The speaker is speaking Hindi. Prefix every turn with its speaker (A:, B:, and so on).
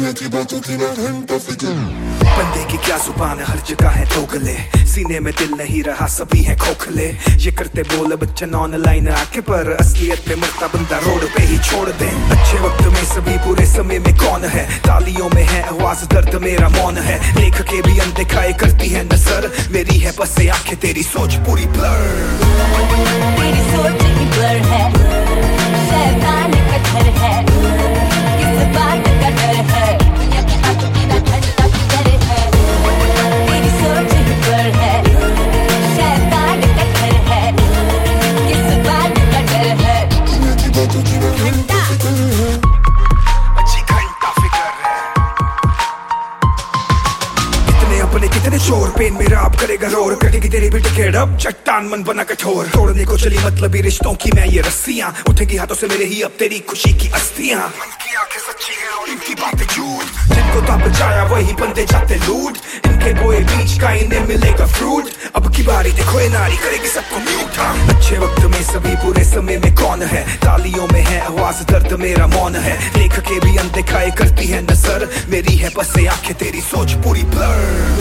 A: की बातों की ना घंटा फिक्र।
B: बंदे की क्या जुबान है, हर जगह है दोगले, सीने में दिल नहीं रहा सभी है खोखले। ये करते बोल बच्चन ऑनलाइन आके, पर असलियत में मरता बंदा रोड पे ही छोड़ दे। अच्छे वक्त में सभी, बुरे समय में कौन है, तालियों में है आवाज, दर्द मेरा मौन है। लेख के भी अनदिखाए करती है नजर, मेरी है बस आंखें, तेरी सोच पूरी ब्लर।
C: तेरी सोच ही ब्लर है, शैतान का घर है, किस बात का डर है, दुनिया की बातों की ना घंटा फिक्र है। तेरी सोच ही ब्लर है, शैतान का घर है, किस बात का डर है,
A: दुनिया की बातों की ना घंटा फिक्र है।
B: अच्छी घंटा फिक्र है। कितने अपने कितने चोर, पेन मेरा आप करेगा रोर, कटेगी तेरी भी टिकट अब, चट्टान मन बना कठोर। तोड़ने को चली मतलबी रिश्तों की मैं ये रस्सियां, उठेगी हाथों से मेरे ही अब तेरी खुशी की अस्थियां। मन की आंखें सच्ची हैं और इनकी बातें झूठ, जिनको तो बचाया वही बंदे जाते लूट, इनके बोए बीच का इन्हें मिलेगा फ्रूट। अब की बारी देखो ये नारी करेगी सबको म्यूट। अच्छे वक्त में सभी, बुरे समय में कौन है, तालियों में है आवाज, दर्द मेरा मौन है। लेख के भी अनदिखाए करती है नजर, मेरी है बस आंखें, तेरी सोच पूरी ब्लर।